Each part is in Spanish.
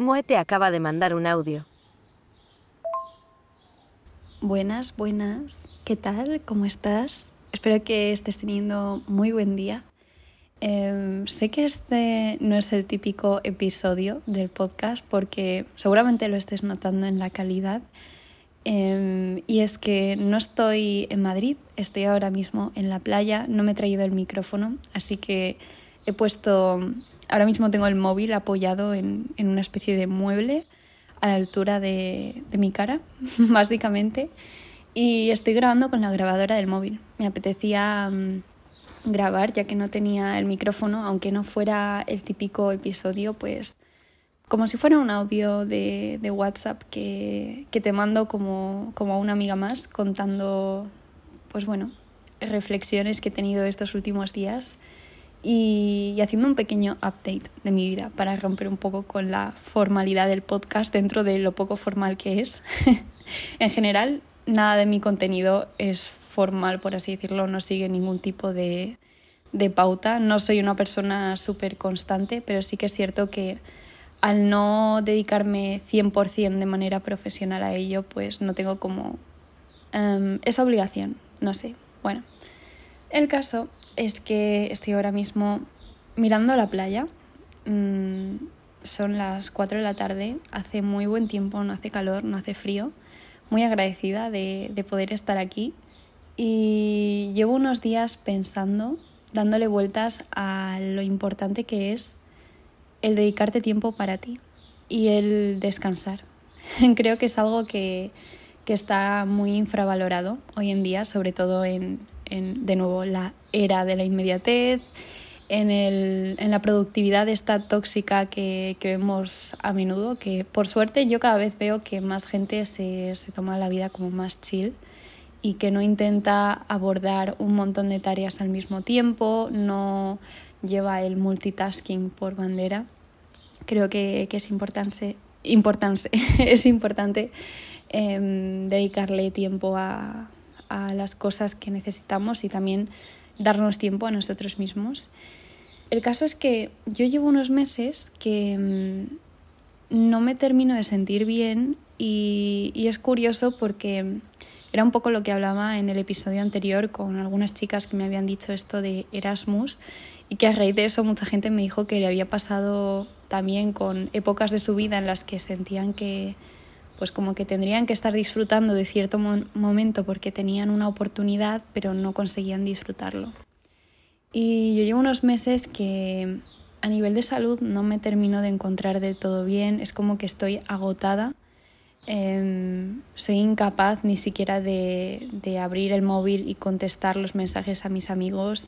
Moe te acaba de mandar un audio. Buenas. ¿Qué tal? ¿Cómo estás? Espero que estés teniendo muy buen día. Sé que este no es el típico episodio del podcast porque seguramente lo estés notando en la calidad. Y es que no estoy en Madrid, estoy ahora mismo en la playa, no me he traído el micrófono, así que ahora mismo tengo el móvil apoyado en una especie de mueble a la altura de mi cara, básicamente, y estoy grabando con la grabadora del móvil. Me apetecía grabar ya que no tenía el micrófono, aunque no fuera el típico episodio, pues como si fuera un audio de WhatsApp que te mando como a una amiga más contando, pues bueno, reflexiones que he tenido estos últimos días y haciendo un pequeño update de mi vida para romper un poco con la formalidad del podcast dentro de lo poco formal que es. En general, nada de mi contenido es formal, por así decirlo, no sigue ningún tipo de pauta. No soy una persona súper constante, pero sí que es cierto que al no dedicarme 100% de manera profesional a ello, pues no tengo como esa obligación, no sé. Bueno, el caso es que estoy ahora mismo mirando a la playa. Son las 4 de la tarde, hace muy buen tiempo, no hace calor, no hace frío. Muy agradecida de poder estar aquí y llevo unos días pensando, dándole vueltas a lo importante que es el dedicarte tiempo para ti y el descansar. Creo que es algo que está muy infravalorado hoy en día, sobre todo en de nuevo, la era de la inmediatez, en la productividad esta tóxica que vemos a menudo, que por suerte yo cada vez veo que más gente se toma la vida como más chill y que no intenta abordar un montón de tareas al mismo tiempo, no lleva el multitasking por bandera. Creo que es importante dedicarle tiempo a las cosas que necesitamos y también darnos tiempo a nosotros mismos. El caso es que yo llevo unos meses que no me termino de sentir bien y es curioso porque era un poco lo que hablaba en el episodio anterior con algunas chicas que me habían dicho esto de Erasmus y que a raíz de eso mucha gente me dijo que le había pasado también con épocas de su vida en las que sentían que pues como que tendrían que estar disfrutando de cierto momento porque tenían una oportunidad pero no conseguían disfrutarlo. Y yo llevo unos meses que a nivel de salud no me termino de encontrar del todo bien, es como que estoy agotada. Soy incapaz ni siquiera de abrir el móvil y contestar los mensajes a mis amigos.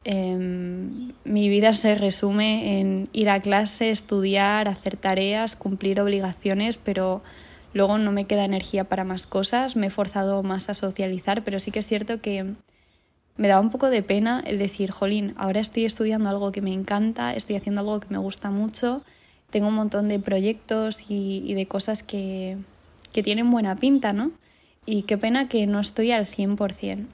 Mi vida se resume en ir a clase, estudiar, hacer tareas, cumplir obligaciones, pero luego no me queda energía para más cosas. Me he forzado más a socializar, pero sí que es cierto que me daba un poco de pena el decir, jolín, ahora estoy estudiando algo que me encanta, estoy haciendo algo que me gusta mucho, tengo un montón de proyectos y de cosas que tienen buena pinta, ¿no? Y qué pena que no estoy al 100%.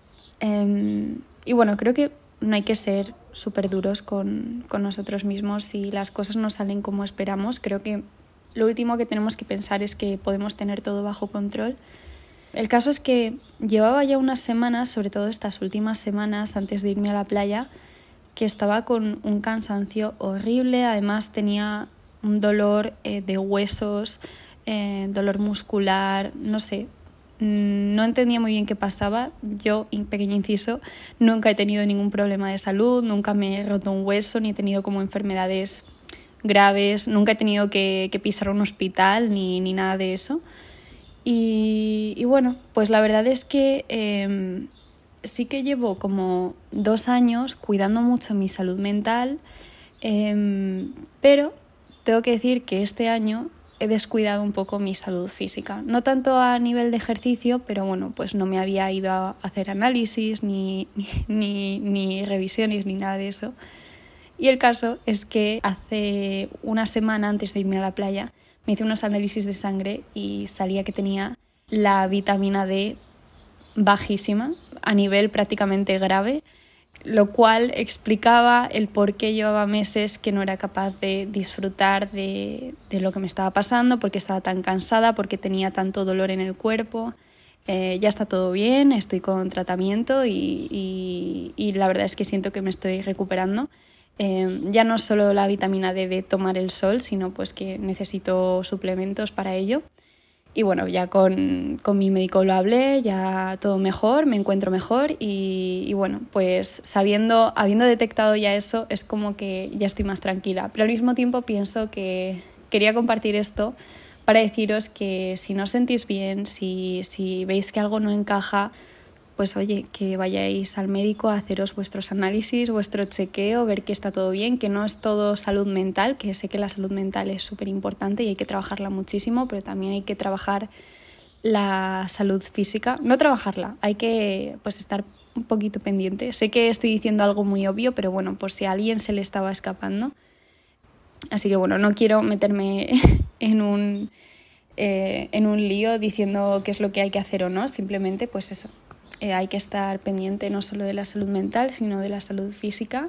Y bueno, creo que no hay que ser súper duros con nosotros mismos si las cosas no salen como esperamos. Creo que lo último que tenemos que pensar es que podemos tener todo bajo control. El caso es que llevaba ya unas semanas, sobre todo estas últimas semanas antes de irme a la playa, que estaba con un cansancio horrible. Además tenía un dolor de huesos, dolor muscular, no sé, no entendía muy bien qué pasaba. Yo, pequeño inciso, nunca he tenido ningún problema de salud, nunca me he roto un hueso, ni he tenido como enfermedades graves, nunca he tenido que pisar un hospital ni nada de eso. Y bueno, pues la verdad es que sí que llevo como 2 años cuidando mucho mi salud mental, pero tengo que decir que este año he descuidado un poco mi salud física. No tanto a nivel de ejercicio, pero bueno, pues no me había ido a hacer análisis, ni revisiones, ni nada de eso. Y el caso es que hace una semana antes de irme a la playa me hice unos análisis de sangre y salía que tenía la vitamina D bajísima, a nivel prácticamente grave. lo cual explicaba el por qué llevaba meses que no era capaz de disfrutar de lo que me estaba pasando, porque estaba tan cansada, porque tenía tanto dolor en el cuerpo. Ya está todo bien, estoy con tratamiento y la verdad es que siento que me estoy recuperando. Ya no solo la vitamina D de tomar el sol, sino pues que necesito suplementos para ello. Y bueno, ya con mi médico lo hablé, ya todo mejor, me encuentro mejor y bueno, pues habiendo detectado ya eso, es como que ya estoy más tranquila. Pero al mismo tiempo pienso que quería compartir esto para deciros que si no os sentís bien, si veis que algo no encaja, pues oye, que vayáis al médico a haceros vuestros análisis, vuestro chequeo, ver que está todo bien, que no es todo salud mental, que sé que la salud mental es súper importante y hay que trabajarla muchísimo, pero también hay que trabajar la salud física. No trabajarla, hay que pues estar un poquito pendiente. Sé que estoy diciendo algo muy obvio, pero bueno, por si a alguien se le estaba escapando. Así que bueno, no quiero meterme en un lío diciendo qué es lo que hay que hacer o no, simplemente pues eso. Hay que estar pendiente no solo de la salud mental, sino de la salud física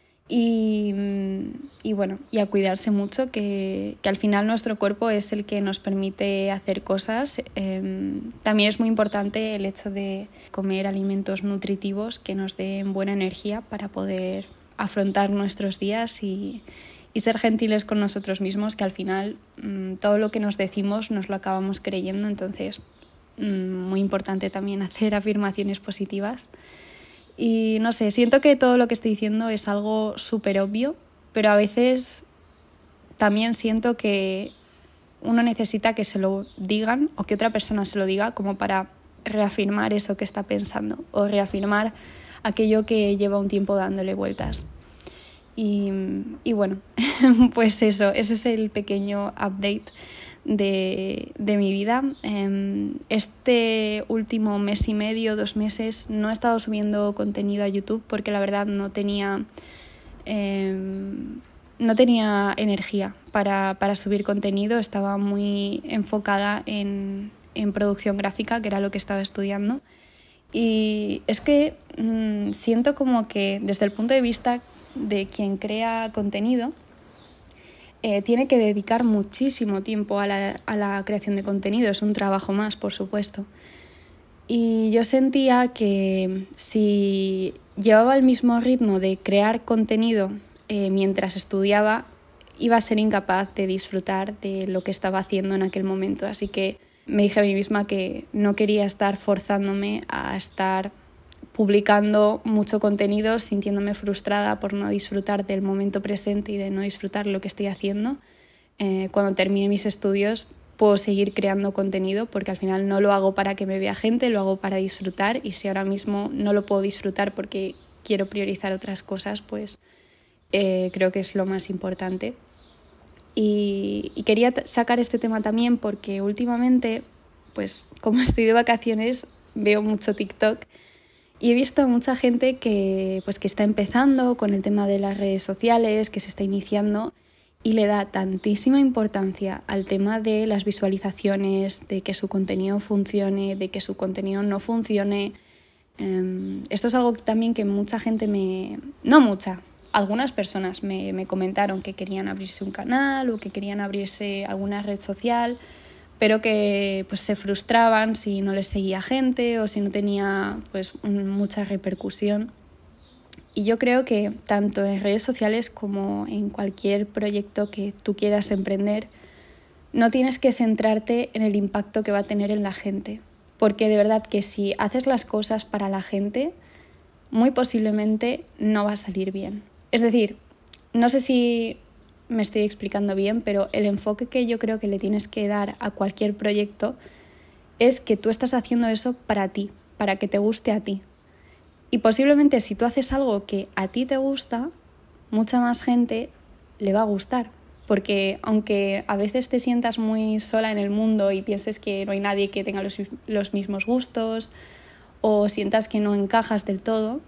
y bueno, y a cuidarse mucho, que al final nuestro cuerpo es el que nos permite hacer cosas. También es muy importante el hecho de comer alimentos nutritivos que nos den buena energía para poder afrontar nuestros días y ser gentiles con nosotros mismos, que al final todo lo que nos decimos nos lo acabamos creyendo, entonces muy importante también hacer afirmaciones positivas. Y no sé, siento que todo lo que estoy diciendo es algo súper obvio, pero a veces también siento que uno necesita que se lo digan o que otra persona se lo diga como para reafirmar eso que está pensando o reafirmar aquello que lleva un tiempo dándole vueltas. Y bueno, pues eso, ese es el pequeño update de mi vida. Este último mes y medio, 2 meses, no he estado subiendo contenido a YouTube porque la verdad no tenía energía para subir contenido. Estaba muy enfocada en producción gráfica, que era lo que estaba estudiando. Y es que siento como que desde el punto de vista de quien crea contenido, tiene que dedicar muchísimo tiempo a la creación de contenido. Es un trabajo más, por supuesto. Y yo sentía que si llevaba el mismo ritmo de crear contenido mientras estudiaba, iba a ser incapaz de disfrutar de lo que estaba haciendo en aquel momento. Así que me dije a mí misma que no quería estar forzándome a estar publicando mucho contenido, sintiéndome frustrada por no disfrutar del momento presente y de no disfrutar lo que estoy haciendo. Cuando termine mis estudios puedo seguir creando contenido porque al final no lo hago para que me vea gente, lo hago para disfrutar, y si ahora mismo no lo puedo disfrutar porque quiero priorizar otras cosas, pues creo que es lo más importante. Y quería sacar este tema también porque últimamente, pues como estoy de vacaciones, veo mucho TikTok. Y he visto a mucha gente que está empezando con el tema de las redes sociales, que se está iniciando y le da tantísima importancia al tema de las visualizaciones, de que su contenido funcione, de que su contenido no funcione. Esto es algo también que mucha gente algunas personas me comentaron que querían abrirse un canal o que querían abrirse alguna red social, pero que pues se frustraban si no les seguía gente o si no tenía pues mucha repercusión. Y yo creo que tanto en redes sociales como en cualquier proyecto que tú quieras emprender, no tienes que centrarte en el impacto que va a tener en la gente, porque de verdad que si haces las cosas para la gente, muy posiblemente no va a salir bien. Es decir, no sé si me estoy explicando bien, pero el enfoque que yo creo que le tienes que dar a cualquier proyecto es que tú estás haciendo eso para ti, para que te guste a ti. Y posiblemente si tú haces algo que a ti te gusta, mucha más gente le va a gustar. Porque aunque a veces te sientas muy sola en el mundo y pienses que no hay nadie que tenga los mismos gustos o sientas que no encajas del todo,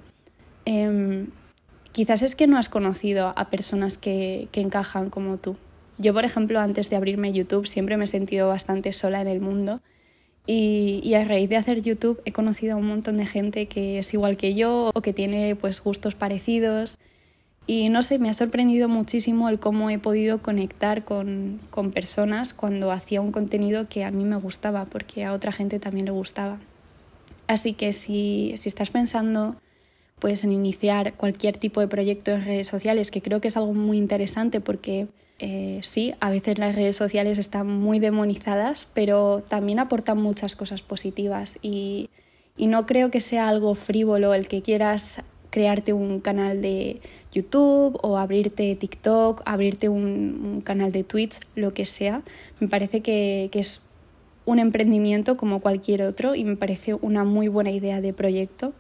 quizás es que no has conocido a personas que encajan como tú. Yo, por ejemplo, antes de abrirme YouTube siempre me he sentido bastante sola en el mundo Y a raíz de hacer YouTube he conocido a un montón de gente que es igual que yo o que tiene pues gustos parecidos. Y no sé, me ha sorprendido muchísimo el cómo he podido conectar con personas cuando hacía un contenido que a mí me gustaba, porque a otra gente también le gustaba. Así que si estás pensando pues, en iniciar cualquier tipo de proyecto en redes sociales, que creo que es algo muy interesante porque sí, a veces las redes sociales están muy demonizadas, pero también aportan muchas cosas positivas y no creo que sea algo frívolo el que quieras crearte un canal de YouTube o abrirte TikTok, abrirte un canal de Twitch, lo que sea. Me parece que es un emprendimiento como cualquier otro y me parece una muy buena idea de proyecto.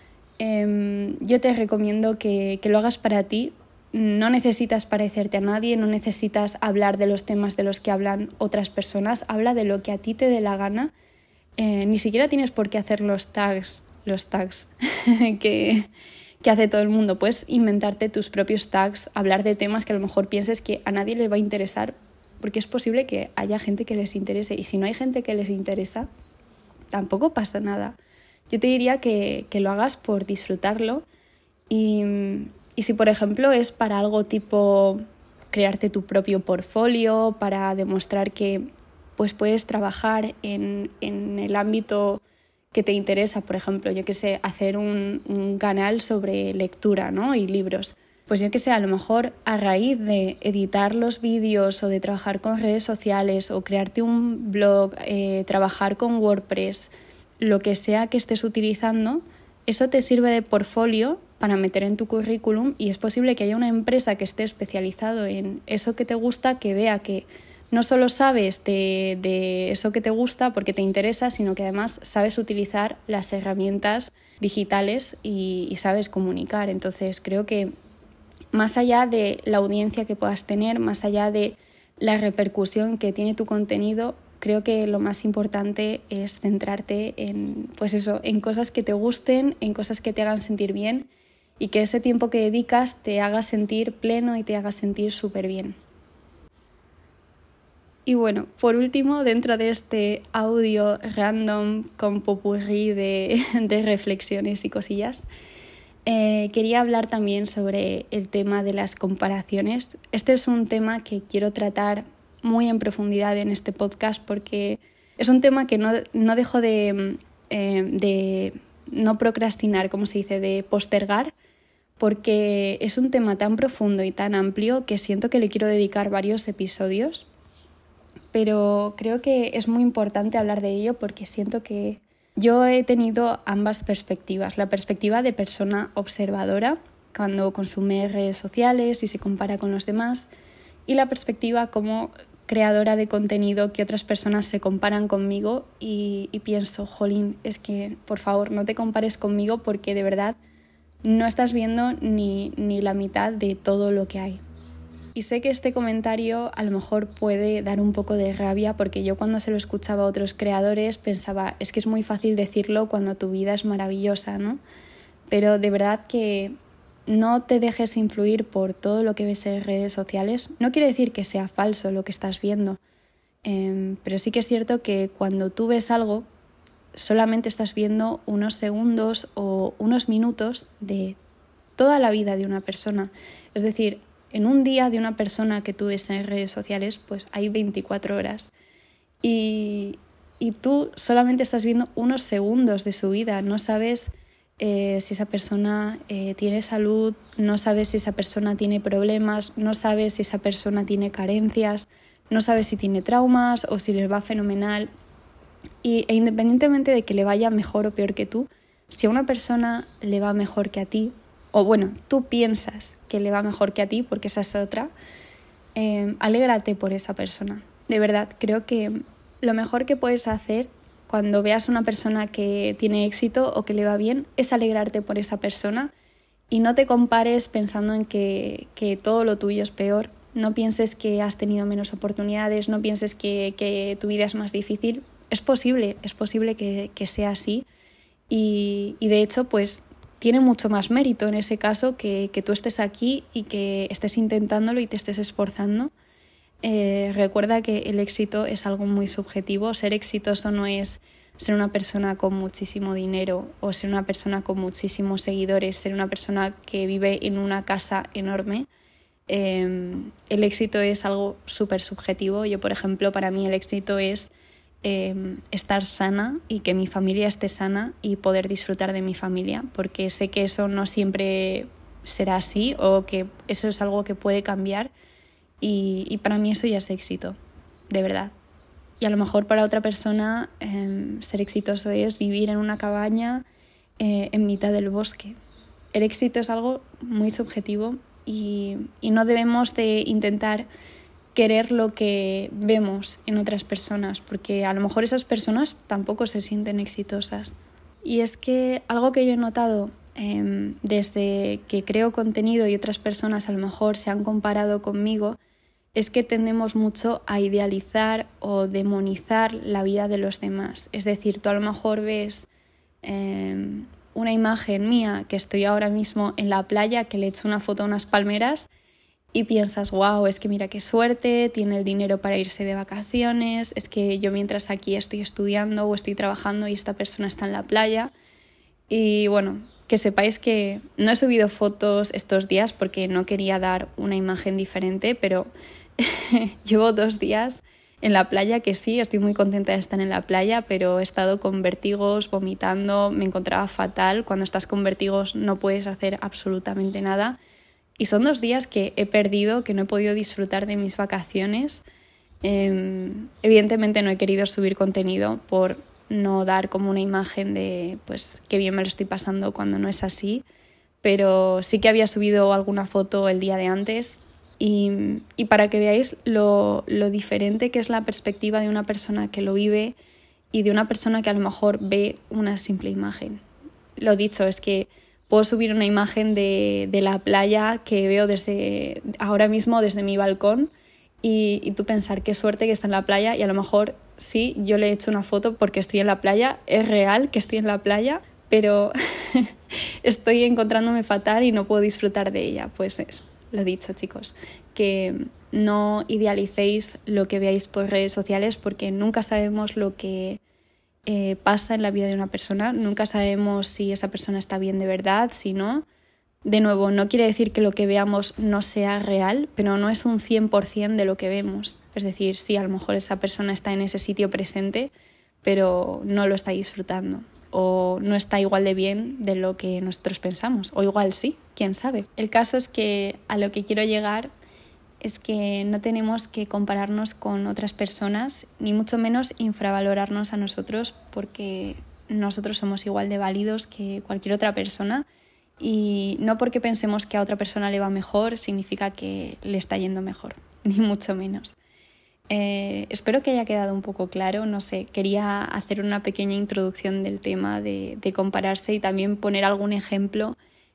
Yo te recomiendo que lo hagas para ti. No necesitas parecerte a nadie, no necesitas hablar de los temas de los que hablan otras personas. Habla de lo que a ti te dé la gana. Ni siquiera tienes por qué hacer los tags que hace todo el mundo. Puedes inventarte tus propios tags, hablar de temas que a lo mejor pienses que a nadie le va a interesar, porque es posible que haya gente que les interese, y si no hay gente que les interesa, tampoco pasa nada. Yo te diría que lo hagas por disfrutarlo y si, por ejemplo, es para algo tipo crearte tu propio portfolio, para demostrar que pues, puedes trabajar en el ámbito que te interesa, por ejemplo, yo que sé, hacer un canal sobre lectura, ¿no? Y libros. Pues yo que sé, a lo mejor a raíz de editar los vídeos o de trabajar con redes sociales o crearte un blog, trabajar con WordPress, lo que sea que estés utilizando, eso te sirve de portfolio para meter en tu currículum y es posible que haya una empresa que esté especializado en eso que te gusta, que vea que no solo sabes de eso que te gusta porque te interesa, sino que además sabes utilizar las herramientas digitales y sabes comunicar. Entonces creo que más allá de la audiencia que puedas tener, más allá de la repercusión que tiene tu contenido, creo que lo más importante es centrarte en, pues eso, en cosas que te gusten, en cosas que te hagan sentir bien y que ese tiempo que dedicas te haga sentir pleno y te haga sentir súper bien. Y bueno, por último, dentro de este audio random con popurrí de reflexiones y cosillas, quería hablar también sobre el tema de las comparaciones. Este es un tema que quiero tratar muy en profundidad en este podcast porque es un tema que no dejo de no procrastinar, como se dice, de postergar, porque es un tema tan profundo y tan amplio que siento que le quiero dedicar varios episodios. Pero creo que es muy importante hablar de ello porque siento que yo he tenido ambas perspectivas. La perspectiva de persona observadora, cuando consume redes sociales y se compara con los demás, y la perspectiva como creadora de contenido, que otras personas se comparan conmigo y pienso, jolín, es que por favor no te compares conmigo porque de verdad no estás viendo ni la mitad de todo lo que hay. Y sé que este comentario a lo mejor puede dar un poco de rabia porque yo cuando se lo escuchaba a otros creadores pensaba, es que es muy fácil decirlo cuando tu vida es maravillosa, ¿no? Pero de verdad que no te dejes influir por todo lo que ves en redes sociales. No quiere decir que sea falso lo que estás viendo, pero sí que es cierto que cuando tú ves algo solamente estás viendo unos segundos o unos minutos de toda la vida de una persona. Es decir, en un día de una persona que tú ves en redes sociales, pues hay 24 horas. Y tú solamente estás viendo unos segundos de su vida. No sabes si esa persona tiene salud, no sabes si esa persona tiene problemas, no sabes si esa persona tiene carencias, no sabes si tiene traumas o si les va fenomenal. E independientemente de que le vaya mejor o peor que tú, si a una persona le va mejor que a ti, o bueno, tú piensas que le va mejor que a ti, porque esa es otra, alégrate por esa persona. De verdad, creo que lo mejor que puedes hacer cuando veas a una persona que tiene éxito o que le va bien es alegrarte por esa persona y no te compares pensando en que todo lo tuyo es peor. No pienses que has tenido menos oportunidades, no pienses que tu vida es más difícil. Es posible que sea así y de hecho, pues tiene mucho más mérito en ese caso que tú estés aquí y que estés intentándolo y te estés esforzando. Recuerda que el éxito es algo muy subjetivo. Ser exitoso no es ser una persona con muchísimo dinero o ser una persona con muchísimos seguidores, ser una persona que vive en una casa enorme. El éxito es algo súper subjetivo. Yo, por ejemplo, para mí el éxito es estar sana y que mi familia esté sana y poder disfrutar de mi familia, porque sé que eso no siempre será así o que eso es algo que puede cambiar y para mí eso ya es éxito, de verdad. Y a lo mejor para otra persona ser exitoso es vivir en una cabaña en mitad del bosque. El éxito es algo muy subjetivo y no debemos de intentar querer lo que vemos en otras personas, porque a lo mejor esas personas tampoco se sienten exitosas. Y es que algo que yo he notado desde que creo contenido y otras personas a lo mejor se han comparado conmigo, es que tendemos mucho a idealizar o demonizar la vida de los demás. Es decir, tú a lo mejor ves una imagen mía que estoy ahora mismo en la playa, que le he hecho una foto a unas palmeras y piensas, wow, es que mira qué suerte, tiene el dinero para irse de vacaciones, es que yo mientras aquí estoy estudiando o estoy trabajando y esta persona está en la playa. Y bueno, que sepáis que no he subido fotos estos días porque no quería dar una imagen diferente, pero llevo 2 días en la playa, que sí, estoy muy contenta de estar en la playa, pero he estado con vértigos, vomitando, me encontraba fatal. Cuando estás con vértigos no puedes hacer absolutamente nada. Y son 2 días que he perdido, que no he podido disfrutar de mis vacaciones. Evidentemente no he querido subir contenido por no dar como una imagen de pues qué bien me lo estoy pasando cuando no es así. Pero sí que había subido alguna foto el día de antes y para que veáis lo diferente que es la perspectiva de una persona que lo vive y de una persona que a lo mejor ve una simple imagen. Lo dicho, es que puedo subir una imagen de la playa que veo desde ahora mismo desde mi balcón y tú pensar qué suerte que está en la playa y a lo mejor sí, yo le he hecho una foto porque estoy en la playa, es real que estoy en la playa, pero estoy encontrándome fatal y no puedo disfrutar de ella. Pues eso, lo dicho, chicos, que no idealicéis lo que veáis por redes sociales porque nunca sabemos lo que pasa en la vida de una persona, nunca sabemos si esa persona está bien de verdad, si no. De nuevo, no quiere decir que lo que veamos no sea real, pero no es un 100% de lo que vemos. Es decir, sí, a lo mejor esa persona está en ese sitio presente, pero no lo está disfrutando o no está igual de bien de lo que nosotros pensamos, o igual sí, quién sabe. El caso es que a lo que quiero llegar es que no tenemos que compararnos con otras personas, ni mucho menos infravalorarnos a nosotros, porque nosotros somos igual de válidos que cualquier otra persona y no porque pensemos que a otra persona le va mejor significa que le está yendo mejor, ni mucho menos. Espero que haya quedado un poco claro, no sé, quería hacer una pequeña introducción del tema de compararse y también poner algún ejemplo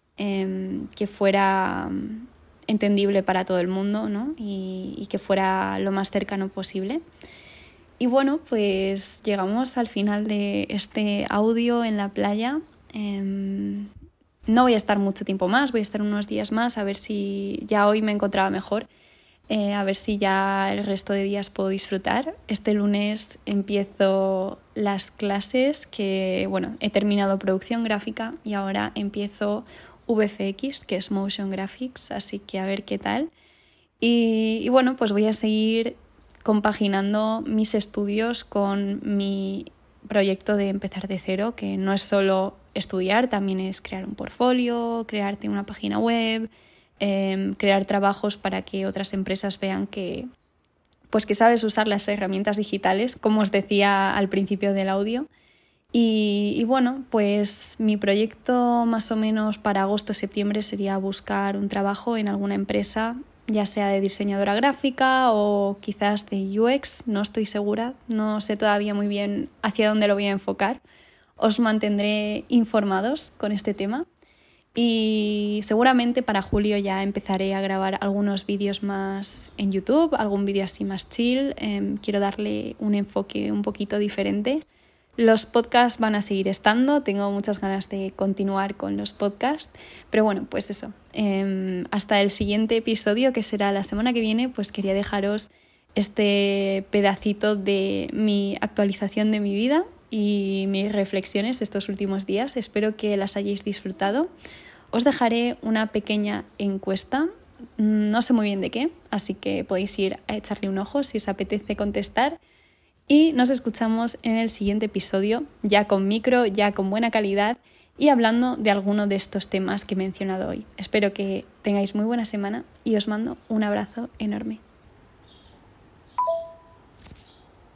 que fuera entendible para todo el mundo, ¿no? y que fuera lo más cercano posible. Y bueno, pues llegamos al final de este audio en la playa. No voy a estar mucho tiempo más, voy a estar unos días más a ver si ya hoy me encontraba mejor, a ver si ya el resto de días puedo disfrutar. Este lunes empiezo las clases que, bueno, he terminado producción gráfica y ahora empiezo VFX, que es Motion Graphics, así que a ver qué tal. Y bueno, pues voy a seguir compaginando mis estudios con mi proyecto de empezar de cero, que no es solo estudiar, también es crear un portfolio, crearte una página web, crear trabajos para que otras empresas vean que sabes usar las herramientas digitales, como os decía al principio del audio. Y bueno, pues mi proyecto más o menos para agosto-septiembre sería buscar un trabajo en alguna empresa, ya sea de diseñadora gráfica o quizás de UX, no estoy segura, no sé todavía muy bien hacia dónde lo voy a enfocar. Os mantendré informados con este tema y seguramente para julio ya empezaré a grabar algunos vídeos más en YouTube, algún vídeo así más chill. Quiero darle un enfoque un poquito diferente. Los podcasts van a seguir estando, tengo muchas ganas de continuar con los podcasts, pero bueno, pues eso. Hasta el siguiente episodio, que será la semana que viene, pues quería dejaros este pedacito de mi actualización de mi vida y mis reflexiones de estos últimos días. Espero que las hayáis disfrutado. Os dejaré una pequeña encuesta, no sé muy bien de qué, así que podéis ir a echarle un ojo si os apetece contestar. Y nos escuchamos en el siguiente episodio, ya con micro, ya con buena calidad y hablando de alguno de estos temas que he mencionado hoy. Espero que tengáis muy buena semana y os mando un abrazo enorme.